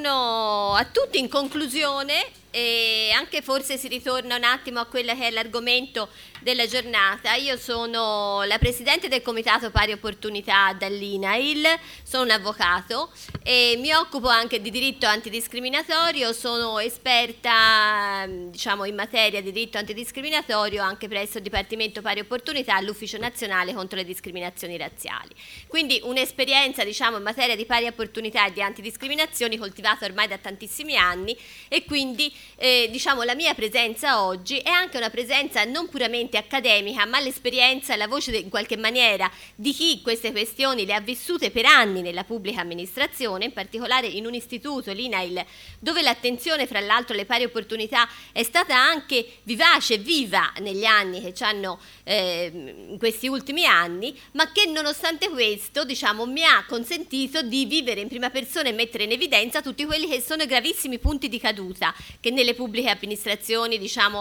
buongiorno a tutti. In conclusione, e anche forse si ritorna un attimo a quello che è l'argomento della giornata. Io sono la presidente del Comitato Pari Opportunità dall'INAIL, sono un avvocato e mi occupo anche di diritto antidiscriminatorio, sono esperta in materia di diritto antidiscriminatorio anche presso il Dipartimento Pari Opportunità all'Ufficio Nazionale contro le discriminazioni razziali. Quindi un'esperienza in materia di pari opportunità e di antidiscriminazioni coltivata ormai da tantissimi anni, e quindi la mia presenza oggi è anche una presenza non puramente accademica, ma l'esperienza e la voce in qualche maniera di chi queste questioni le ha vissute per anni nella pubblica amministrazione, in particolare in un istituto, l'INAIL, dove l'attenzione fra l'altro alle pari opportunità è stata anche vivace e viva negli anni che ci hanno in questi ultimi anni, ma che nonostante questo mi ha consentito di vivere in prima persona e mettere in evidenza tutti quelli che sono i gravissimi punti di caduta che nelle pubbliche amministrazioni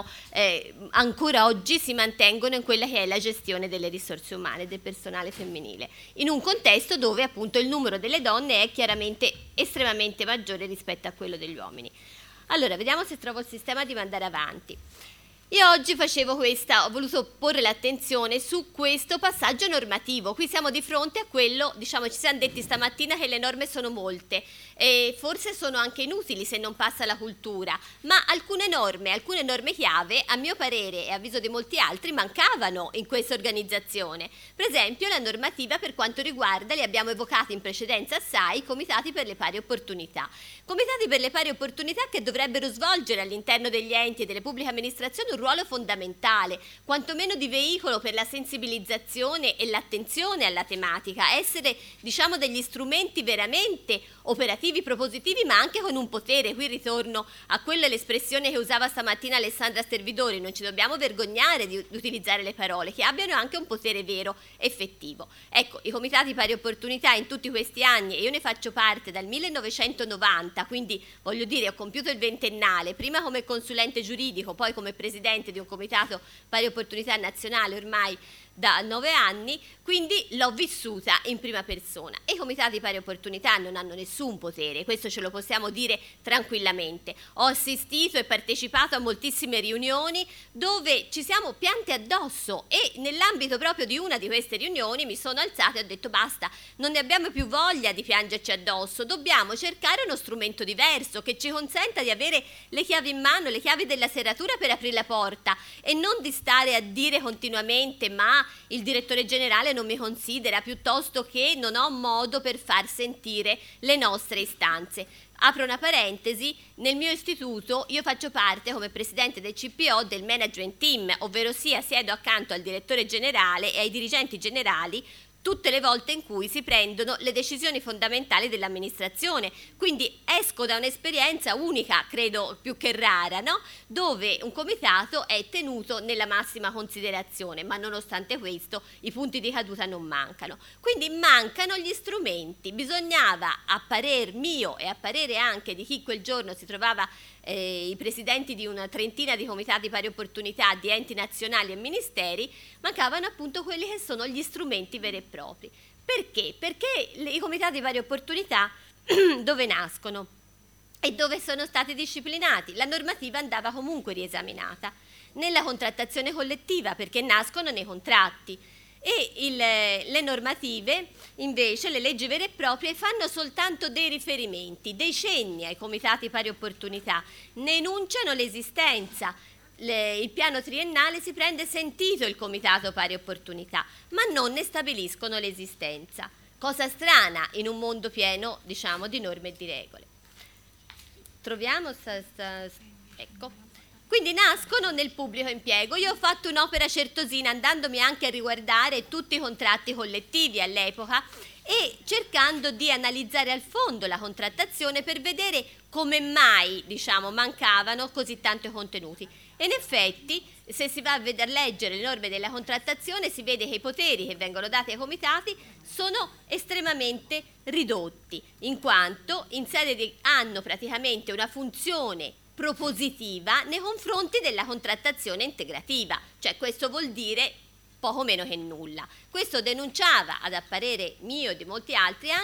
ancora oggi si mantengono in quella che è la gestione delle risorse umane, del personale femminile, in un contesto dove appunto il numero delle donne è chiaramente estremamente maggiore rispetto a quello degli uomini. Allora, vediamo se trovo il sistema di mandare avanti. Io oggi ho voluto porre l'attenzione su questo passaggio normativo. Qui siamo di fronte a quello, ci siamo detti stamattina che le norme sono molte e forse sono anche inutili se non passa la cultura, ma alcune norme chiave, a mio parere e a avviso di molti altri, mancavano in questa organizzazione. Per esempio la normativa per quanto riguarda, li abbiamo evocati in precedenza assai, i comitati per le pari opportunità. Comitati per le pari opportunità che dovrebbero svolgere all'interno degli enti e delle pubbliche amministrazioni un ruolo fondamentale, quantomeno di veicolo per la sensibilizzazione e l'attenzione alla tematica, essere degli strumenti veramente operativi, propositivi, ma anche con un potere. Qui ritorno a quella l'espressione che usava stamattina Alessandra Servidori: non ci dobbiamo vergognare di utilizzare le parole, che abbiano anche un potere vero, effettivo. Ecco, i comitati pari opportunità in tutti questi anni, e io ne faccio parte dal 1990, quindi voglio dire ho compiuto il ventennale, prima come consulente giuridico, poi come presidente di un comitato pari opportunità nazionale ormai da 9 anni, quindi l'ho vissuta in prima persona. E i comitati pari opportunità non hanno nessun potere, questo ce lo possiamo dire tranquillamente. Ho assistito e partecipato a moltissime riunioni dove ci siamo piante addosso, e nell'ambito proprio di una di queste riunioni mi sono alzata e ho detto: basta, non ne abbiamo più voglia di piangerci addosso, dobbiamo cercare uno strumento diverso che ci consenta di avere le chiavi in mano, le chiavi della serratura per aprire la porta, e non di stare a dire continuamente: ma il direttore generale non mi considera, piuttosto che non ho modo per far sentire le nostre istanze. Apro una parentesi: nel mio istituto io faccio parte come presidente del CPO del management team, ovvero sia siedo accanto al direttore generale e ai dirigenti generali tutte le volte in cui si prendono le decisioni fondamentali dell'amministrazione. Quindi esco da un'esperienza unica, credo più che rara, no? Dove un comitato è tenuto nella massima considerazione, ma nonostante questo i punti di caduta non mancano. Quindi mancano gli strumenti. Bisognava, a parer mio e a parere anche di chi quel giorno si trovava i presidenti di una trentina di comitati pari opportunità di enti nazionali e ministeri, mancavano appunto quelli che sono gli strumenti veri e propri. Perché? Perché i comitati pari opportunità dove nascono e dove sono stati disciplinati? La normativa andava comunque riesaminata nella contrattazione collettiva, perché nascono nei contratti. E le normative, invece, le leggi vere e proprie, fanno soltanto dei riferimenti, dei cenni ai comitati pari opportunità, ne enunciano l'esistenza. Il piano triennale si prende sentito il comitato pari opportunità, ma non ne stabiliscono l'esistenza. Cosa strana in un mondo pieno, di norme e di regole. Troviamo ecco. Quindi nascono nel pubblico impiego. Io ho fatto un'opera certosina andandomi anche a riguardare tutti i contratti collettivi all'epoca e cercando di analizzare al fondo la contrattazione per vedere come mai, mancavano così tanti contenuti. E in effetti, se si va a leggere le norme della contrattazione, si vede che i poteri che vengono dati ai comitati sono estremamente ridotti, in quanto hanno praticamente una funzione propositiva nei confronti della contrattazione integrativa, cioè questo vuol dire poco meno che nulla. Questo denunciava, ad apparire mio e di molti altri, anche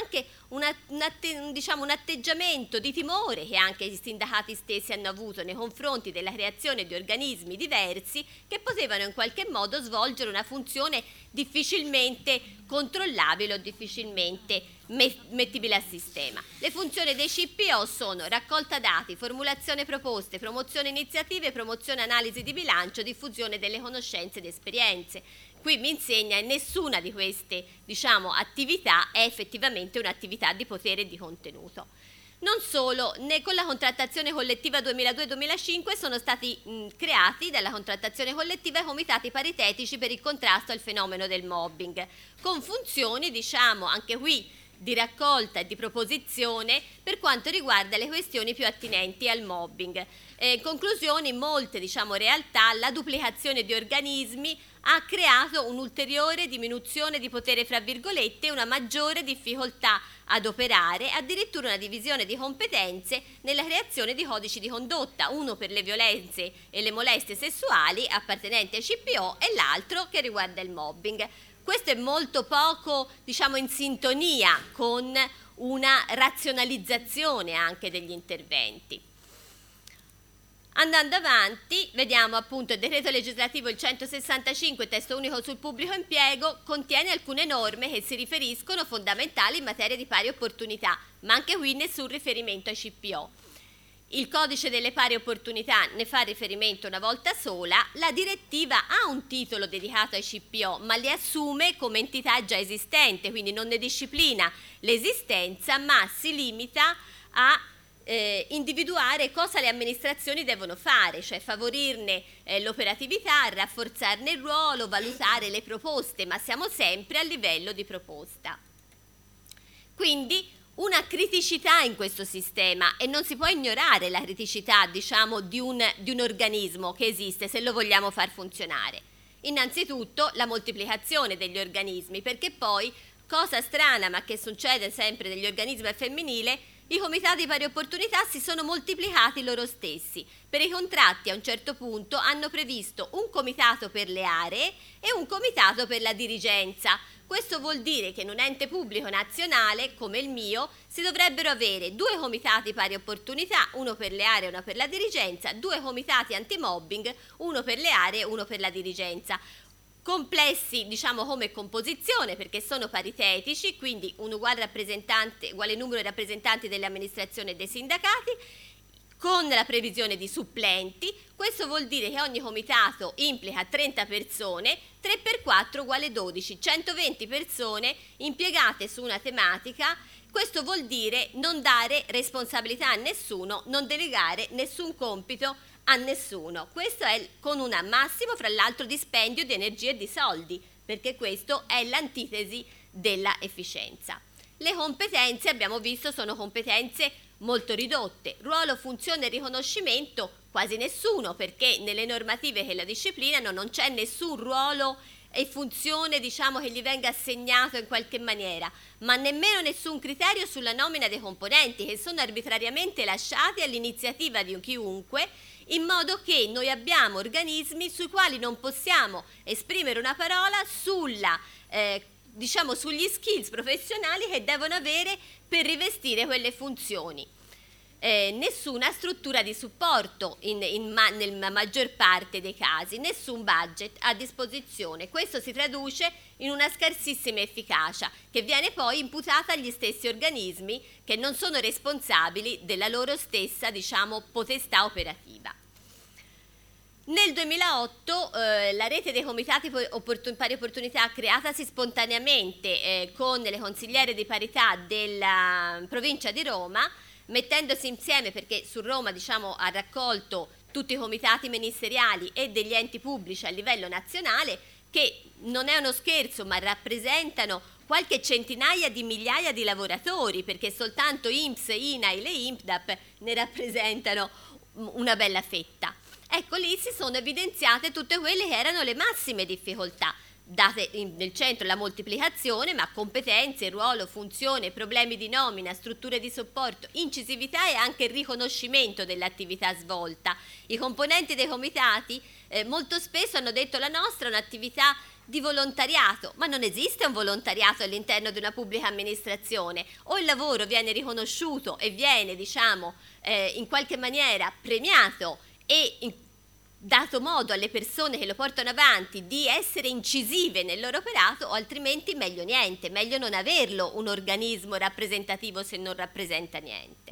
diciamo, un atteggiamento di timore che anche i sindacati stessi hanno avuto nei confronti della creazione di organismi diversi che potevano in qualche modo svolgere una funzione difficilmente controllabile o difficilmente mettibile a sistema. Le funzioni dei CPO sono raccolta dati, formulazione proposte, promozione iniziative, promozione analisi di bilancio, diffusione delle conoscenze ed esperienze. Qui mi insegna che nessuna di queste, diciamo, attività è effettivamente un'attività di potere e di contenuto. Non solo, con la contrattazione collettiva 2002-2005 sono stati creati dalla contrattazione collettiva i comitati paritetici per il contrasto al fenomeno del mobbing, con funzioni, diciamo, anche qui di raccolta e di proposizione per quanto riguarda le questioni più attinenti al mobbing. In conclusione, in molte, diciamo, realtà la duplicazione di organismi ha creato un'ulteriore diminuzione di potere, fra virgolette, e una maggiore difficoltà ad operare, addirittura una divisione di competenze nella creazione di codici di condotta, uno per le violenze e le molestie sessuali appartenenti ai CPO e l'altro che riguarda il mobbing. Questo è molto poco, diciamo, in sintonia con una razionalizzazione anche degli interventi. Andando avanti, vediamo appunto il decreto legislativo il 165, testo unico sul pubblico impiego, contiene alcune norme che si riferiscono fondamentali in materia di pari opportunità, ma anche qui nessun riferimento ai CPO. Il codice delle pari opportunità ne fa riferimento una volta sola, la direttiva ha un titolo dedicato ai CPO, ma li assume come entità già esistente, quindi non ne disciplina l'esistenza, ma si limita a individuare cosa le amministrazioni devono fare, cioè favorirne l'operatività, rafforzarne il ruolo, valutare le proposte, ma siamo sempre a livello di proposta. Quindi una criticità in questo sistema, e non si può ignorare la criticità, diciamo, di un organismo che esiste se lo vogliamo far funzionare. Innanzitutto la moltiplicazione degli organismi, perché poi, cosa strana ma che succede sempre negli organismi al femminile, i comitati pari opportunità si sono moltiplicati loro stessi. Per i contratti a un certo punto hanno previsto un comitato per le aree e un comitato per la dirigenza. Questo vuol dire che in un ente pubblico nazionale come il mio si dovrebbero avere 2 comitati pari opportunità, uno per le aree e uno per la dirigenza, 2 comitati antimobbing, uno per le aree e uno per la dirigenza. Complessi, diciamo, come composizione, perché sono paritetici, quindi un uguale numero di rappresentanti delle amministrazioni e dei sindacati, con la previsione di supplenti. Questo vuol dire che ogni comitato implica 30 persone, 3 per 4 uguale 12, 120 persone impiegate su una tematica. Questo vuol dire non dare responsabilità a nessuno, non delegare nessun compito a nessuno. Questo è con un massimo, fra l'altro, dispendio di energie e di soldi, perché questo è l'antitesi della efficienza. Le competenze, abbiamo visto, sono competenze molto ridotte. Ruolo, funzione e riconoscimento quasi nessuno, perché nelle normative che la disciplinano non c'è nessun ruolo e funzione, diciamo, che gli venga assegnato in qualche maniera, ma nemmeno nessun criterio sulla nomina dei componenti, che sono arbitrariamente lasciati all'iniziativa di chiunque, in modo che noi abbiamo organismi sui quali non possiamo esprimere una parola sulla diciamo, sugli skills professionali che devono avere per rivestire quelle funzioni. Nessuna struttura di supporto nella maggior parte dei casi, nessun budget a disposizione. Questo si traduce in una scarsissima efficacia che viene poi imputata agli stessi organismi che non sono responsabili della loro stessa, diciamo, potestà operativa. Nel 2008 la rete dei comitati pari opportunità, creatasi spontaneamente con le consigliere di parità della provincia di Roma, mettendosi insieme, perché su Roma, diciamo, ha raccolto tutti i comitati ministeriali e degli enti pubblici a livello nazionale, che non è uno scherzo, ma rappresentano qualche centinaia di migliaia di lavoratori, perché soltanto INPS, INAIL e INPDAP ne rappresentano una bella fetta. Ecco, lì si sono evidenziate tutte quelle che erano le massime difficoltà, date nel centro la moltiplicazione, ma competenze, ruolo, funzione, problemi di nomina, strutture di supporto, incisività e anche il riconoscimento dell'attività svolta. I componenti dei comitati molto spesso hanno detto: la nostra è un'attività di volontariato, ma non esiste un volontariato all'interno di una pubblica amministrazione. O il lavoro viene riconosciuto e viene, diciamo, in qualche maniera premiato e dato modo alle persone che lo portano avanti di essere incisive nel loro operato, o altrimenti meglio niente, meglio non averlo un organismo rappresentativo se non rappresenta niente.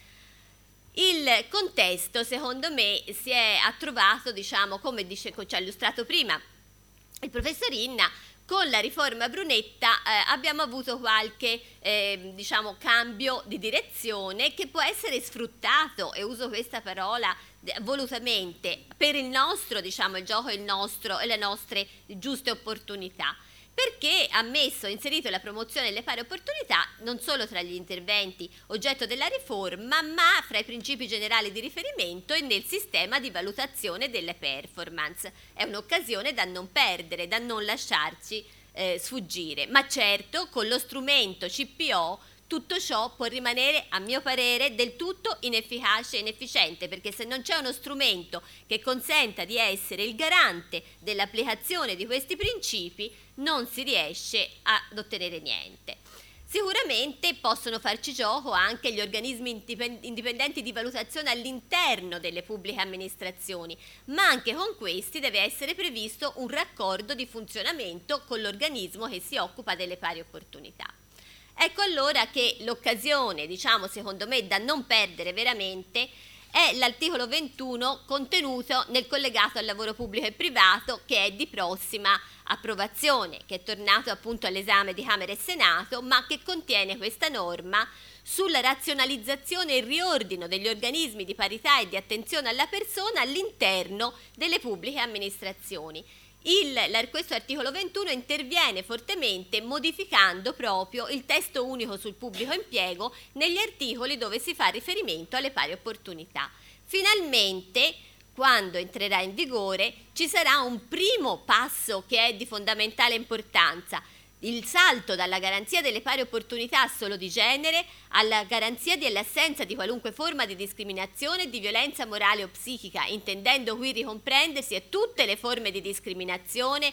Il contesto, secondo me, ha trovato, diciamo, come ci ha illustrato prima il professor Inna, con la riforma Brunetta abbiamo avuto qualche diciamo, cambio di direzione che può essere sfruttato, e uso questa parola volutamente, per il nostro, diciamo, il gioco è il nostro e le nostre giuste opportunità, perché ha inserito la promozione delle pari opportunità non solo tra gli interventi oggetto della riforma, ma fra i principi generali di riferimento e nel sistema di valutazione delle performance. È un'occasione da non perdere, da non lasciarci sfuggire, ma certo con lo strumento CPO tutto ciò può rimanere, a mio parere, del tutto inefficace e inefficiente, perché se non c'è uno strumento che consenta di essere il garante dell'applicazione di questi principi, non si riesce ad ottenere niente. Sicuramente possono farci gioco anche gli organismi indipendenti di valutazione all'interno delle pubbliche amministrazioni, ma anche con questi deve essere previsto un raccordo di funzionamento con l'organismo che si occupa delle pari opportunità. Ecco allora che l'occasione, diciamo, secondo me da non perdere veramente, è l'articolo 21 contenuto nel collegato al lavoro pubblico e privato, che è di prossima approvazione, che è tornato appunto all'esame di Camera e Senato, ma che contiene questa norma sulla razionalizzazione e il riordino degli organismi di parità e di attenzione alla persona all'interno delle pubbliche amministrazioni. Questo articolo 21 interviene fortemente modificando proprio il testo unico sul pubblico impiego negli articoli dove si fa riferimento alle pari opportunità. Finalmente, quando entrerà in vigore, ci sarà un primo passo che è di fondamentale importanza: il salto dalla garanzia delle pari opportunità solo di genere alla garanzia dell'assenza di qualunque forma di discriminazione e di violenza morale o psichica, intendendo qui ricomprendersi a tutte le forme di discriminazione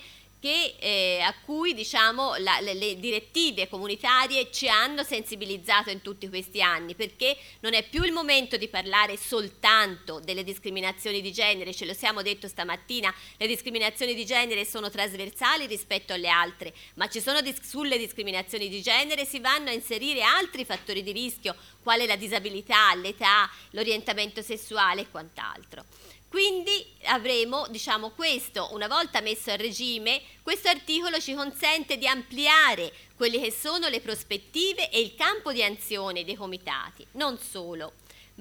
a cui, diciamo, le direttive comunitarie ci hanno sensibilizzato in tutti questi anni, perché non è più il momento di parlare soltanto delle discriminazioni di genere. Ce lo siamo detto stamattina, le discriminazioni di genere sono trasversali rispetto alle altre, ma sulle discriminazioni di genere si vanno a inserire altri fattori di rischio, quale la disabilità, l'età, l'orientamento sessuale e quant'altro. Quindi avremo, diciamo, questo, una volta messo a regime, questo articolo ci consente di ampliare quelle che sono le prospettive e il campo di azione dei comitati, non solo,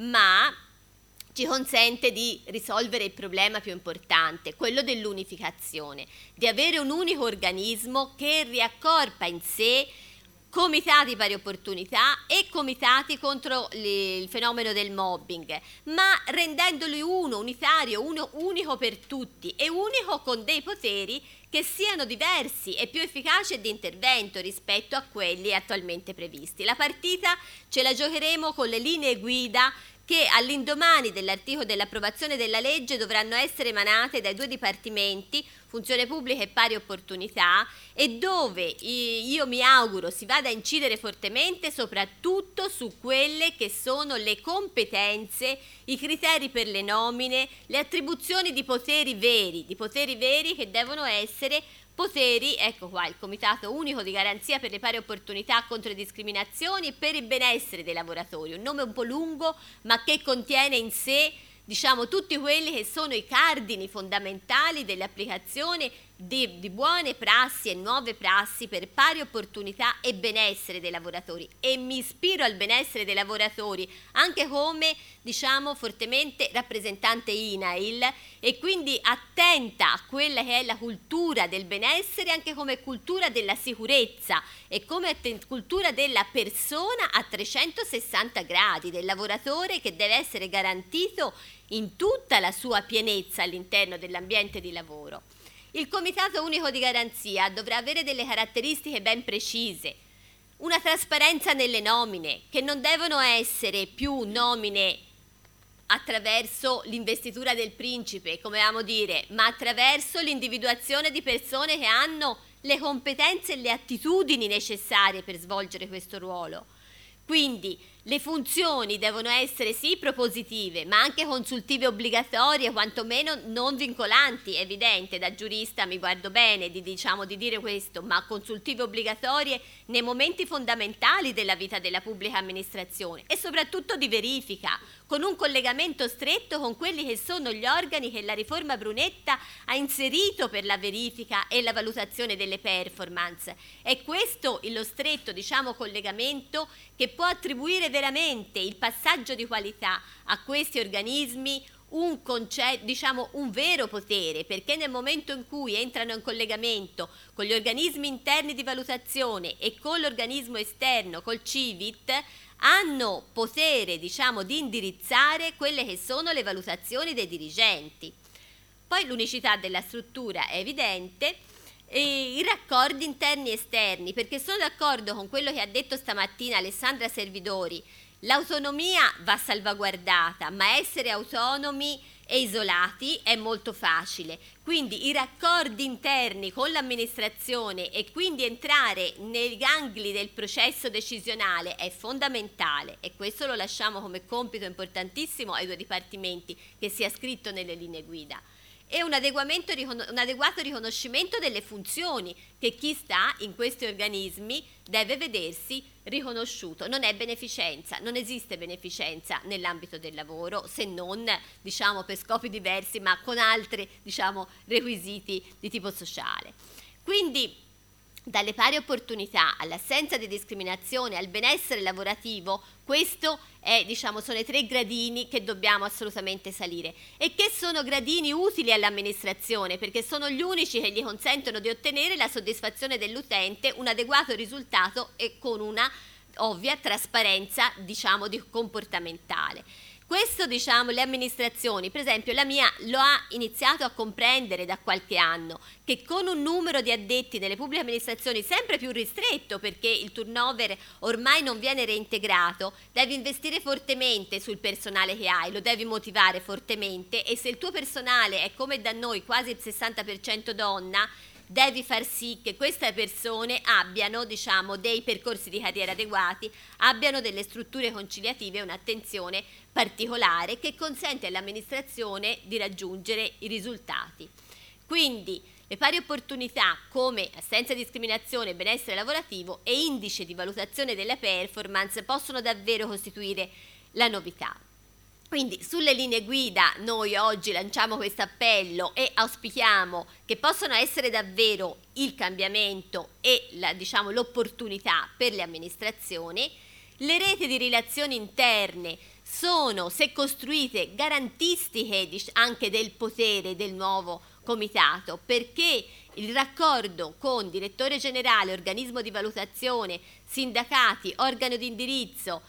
ma ci consente di risolvere il problema più importante, quello dell'unificazione, di avere un unico organismo che riaccorpa in sé comitati pari opportunità e comitati contro il fenomeno del mobbing, ma rendendoli unitario, unico per tutti e unico con dei poteri che siano diversi e più efficaci di intervento rispetto a quelli attualmente previsti. La partita ce la giocheremo con le linee guida che all'indomani dell'approvazione della legge dovranno essere emanate dai due dipartimenti, funzione pubblica e pari opportunità, e dove io mi auguro si vada a incidere fortemente soprattutto su quelle che sono le competenze, i criteri per le nomine, le attribuzioni di poteri veri che devono essere poteri, ecco qua, il Comitato Unico di Garanzia per le Pari Opportunità contro le Discriminazioni e per il benessere dei lavoratori, un nome un po' lungo ma che contiene in sé, diciamo, tutti quelli che sono i cardini fondamentali dell'applicazione di buone prassi e nuove prassi per pari opportunità e benessere dei lavoratori. E mi ispiro al benessere dei lavoratori anche come, diciamo, fortemente rappresentante INAIL, e quindi attenta a quella che è la cultura del benessere anche come cultura della sicurezza e come cultura della persona a 360 gradi, del lavoratore che deve essere garantito in tutta la sua pienezza all'interno dell'ambiente di lavoro. Il Comitato Unico di Garanzia dovrà avere delle caratteristiche ben precise, una trasparenza nelle nomine, che non devono essere più nomine attraverso l'investitura del principe, come amiamo dire, ma attraverso l'individuazione di persone che hanno le competenze e le attitudini necessarie per svolgere questo ruolo. Quindi le funzioni devono essere sì propositive, ma anche consultive obbligatorie, quantomeno non vincolanti, è evidente, da giurista mi guardo bene di dire questo, ma consultive obbligatorie nei momenti fondamentali della vita della pubblica amministrazione e soprattutto di verifica, con un collegamento stretto con quelli che sono gli organi che la riforma Brunetta ha inserito per la verifica e la valutazione delle performance. È questo lo stretto, collegamento che può attribuire veramente il passaggio di qualità a questi organismi un vero potere, perché nel momento in cui entrano in collegamento con gli organismi interni di valutazione e con l'organismo esterno, col CIVIT, hanno potere di indirizzare quelle che sono le valutazioni dei dirigenti. Poi l'unicità della struttura è evidente, e i raccordi interni e esterni, perché sono d'accordo con quello che ha detto stamattina Alessandra Servidori. L'autonomia va salvaguardata, ma essere autonomi e isolati è molto facile. Quindi i raccordi interni con l'amministrazione e quindi entrare nei gangli del processo decisionale è fondamentale, e questo lo lasciamo come compito importantissimo ai due dipartimenti, che sia scritto nelle linee guida. E un adeguato riconoscimento delle funzioni che chi sta in questi organismi deve vedersi riconosciuto. Non è beneficenza, non esiste beneficenza nell'ambito del lavoro, se non per scopi diversi, ma con altri requisiti di tipo sociale. Quindi dalle pari opportunità all'assenza di discriminazione al benessere lavorativo, questo sono i 3 gradini che dobbiamo assolutamente salire, e che sono gradini utili all'amministrazione, perché sono gli unici che gli consentono di ottenere la soddisfazione dell'utente, un adeguato risultato e con una ovvia trasparenza di comportamentale. Questo le amministrazioni, per esempio la mia lo ha iniziato a comprendere da qualche anno, che con un numero di addetti nelle pubbliche amministrazioni sempre più ristretto, perché il turnover ormai non viene reintegrato, devi investire fortemente sul personale che hai, lo devi motivare fortemente, e se il tuo personale è come da noi quasi il 60% donna, devi far sì che queste persone abbiano dei percorsi di carriera adeguati, abbiano delle strutture conciliative e un'attenzione particolare che consente all'amministrazione di raggiungere i risultati. Quindi le pari opportunità come assenza di discriminazione, benessere lavorativo e indice di valutazione delle performance possono davvero costituire la novità. Quindi sulle linee guida noi oggi lanciamo questo appello e auspichiamo che possano essere davvero il cambiamento e l'opportunità per le amministrazioni. Le reti di relazioni interne sono, se costruite, garantistiche anche del potere del nuovo comitato, perché il raccordo con direttore generale, organismo di valutazione, sindacati, organo di indirizzo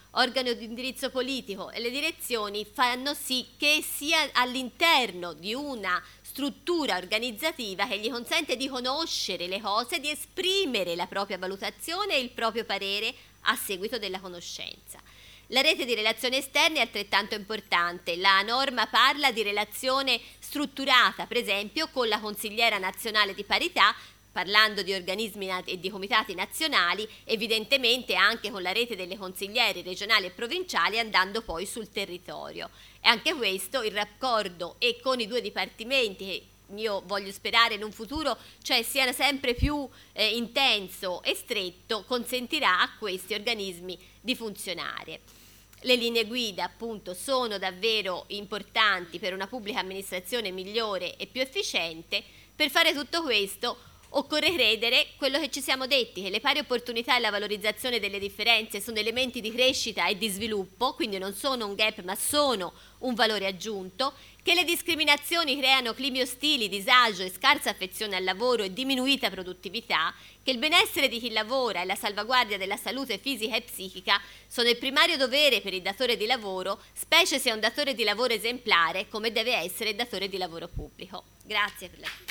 politico e le direzioni fanno sì che sia all'interno di una struttura organizzativa che gli consente di conoscere le cose, di esprimere la propria valutazione e il proprio parere a seguito della conoscenza. La rete di relazioni esterne è altrettanto importante. La norma parla di relazione strutturata, per esempio, con la consigliera nazionale di parità, parlando di organismi e di comitati nazionali, evidentemente anche con la rete delle consiglieri regionali e provinciali, andando poi sul territorio. E anche questo, il raccordo e con i due dipartimenti, che io voglio sperare in un futuro siano sempre più intenso e stretto, consentirà a questi organismi di funzionare. Le linee guida appunto sono davvero importanti per una pubblica amministrazione migliore e più efficiente. Per fare tutto questo occorre credere quello che ci siamo detti, che le pari opportunità e la valorizzazione delle differenze sono elementi di crescita e di sviluppo, quindi non sono un gap ma sono un valore aggiunto, che le discriminazioni creano climi ostili, disagio e scarsa affezione al lavoro e diminuita produttività, che il benessere di chi lavora e la salvaguardia della salute fisica e psichica sono il primario dovere per il datore di lavoro, specie se è un datore di lavoro esemplare come deve essere il datore di lavoro pubblico. Grazie per la